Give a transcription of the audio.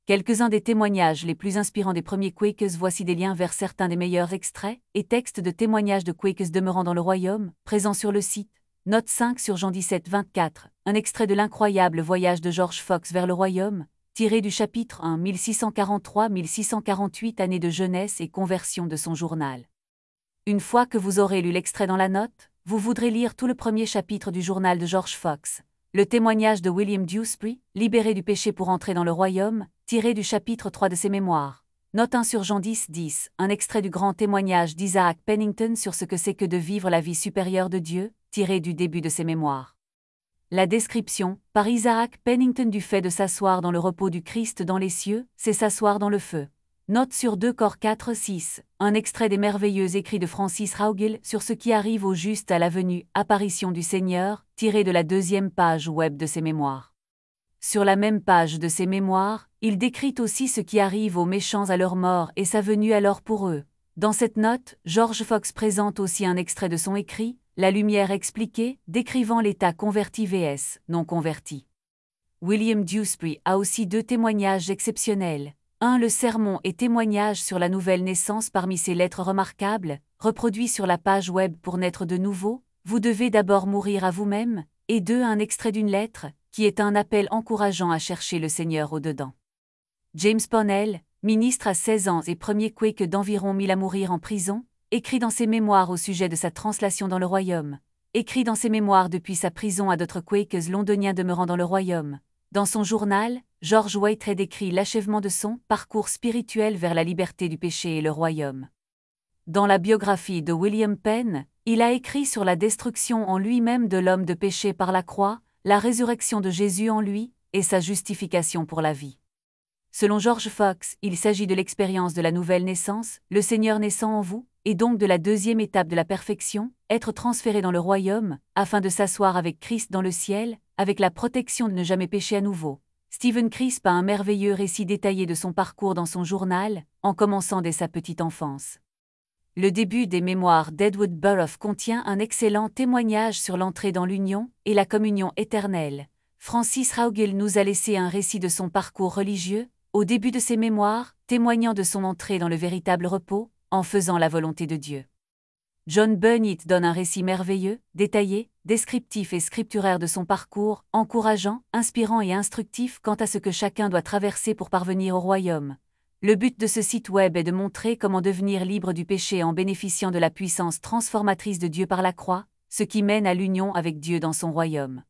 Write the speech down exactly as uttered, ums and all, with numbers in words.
Quelques-uns des témoignages les plus inspirants des premiers Quakers. Voici des liens vers certains des meilleurs extraits et textes de témoignages de Quakers demeurant dans le royaume, présents sur le site. Note cinq sur Jean dix-sept vingt-quatre, un extrait de l'incroyable voyage de George Fox vers le royaume, tiré du chapitre un mille six cent quarante-trois à mille six cent quarante-huit années de jeunesse et conversion de son journal. Une fois que vous aurez lu l'extrait dans la note, vous voudrez lire tout le premier chapitre du journal de George Fox, le témoignage de William Dewsbury, libéré du péché pour entrer dans le royaume, tiré du chapitre trois de ses mémoires. Note un sur Jean dix dix, un extrait du grand témoignage d'Isaac Pennington sur ce que c'est que de vivre la vie supérieure de Dieu, tiré du début de ses mémoires. La description, par Isaac Pennington du fait de s'asseoir dans le repos du Christ dans les cieux, c'est s'asseoir dans le feu. Note sur deux corps quatre six, un extrait des merveilleux écrits de Francis Raugill sur ce qui arrive au juste à la venue, apparition du Seigneur, tiré de la deuxième page web de ses mémoires. Sur la même page de ses mémoires, il décrit aussi ce qui arrive aux méchants à leur mort et sa venue alors pour eux. Dans cette note, George Fox présente aussi un extrait de son écrit, La lumière expliquée, décrivant l'état converti vs non converti. William Dewsbury a aussi deux témoignages exceptionnels. un Le sermon et témoignage sur la nouvelle naissance parmi ces lettres remarquables, reproduit sur la page web pour naître de nouveau, vous devez d'abord mourir à vous-même, et deux Un extrait d'une lettre, qui est un appel encourageant à chercher le Seigneur au-dedans. James Ponnell, ministre à seize ans et premier Quaker d'environ mille à mourir en prison, écrit dans ses mémoires au sujet de sa translation dans le royaume, écrit dans ses mémoires depuis sa prison à d'autres Quakers londoniens demeurant dans le royaume. Dans son journal, George Whitehead décrit l'achèvement de son parcours spirituel vers la liberté du péché et le royaume. Dans la biographie de William Penn, il a écrit sur la destruction en lui-même de l'homme de péché par la croix, la résurrection de Jésus en lui, et sa justification pour la vie. Selon George Fox, il s'agit de l'expérience de la nouvelle naissance, le Seigneur naissant en vous, et donc de la deuxième étape de la perfection, être transféré dans le royaume, afin de s'asseoir avec Christ dans le ciel, avec la protection de ne jamais pécher à nouveau. Stephen Crisp a un merveilleux récit détaillé de son parcours dans son journal, en commençant dès sa petite enfance. Le début des mémoires d'Edward Burroughs contient un excellent témoignage sur l'entrée dans l'union et la communion éternelle. Francis Raugill nous a laissé un récit de son parcours religieux, au début de ses mémoires, témoignant de son entrée dans le véritable repos, en faisant la volonté de Dieu. John Bunyan donne un récit merveilleux, détaillé, descriptif et scripturaire de son parcours, encourageant, inspirant et instructif quant à ce que chacun doit traverser pour parvenir au royaume. Le but de ce site web est de montrer comment devenir libre du péché en bénéficiant de la puissance transformatrice de Dieu par la croix, ce qui mène à l'union avec Dieu dans son royaume.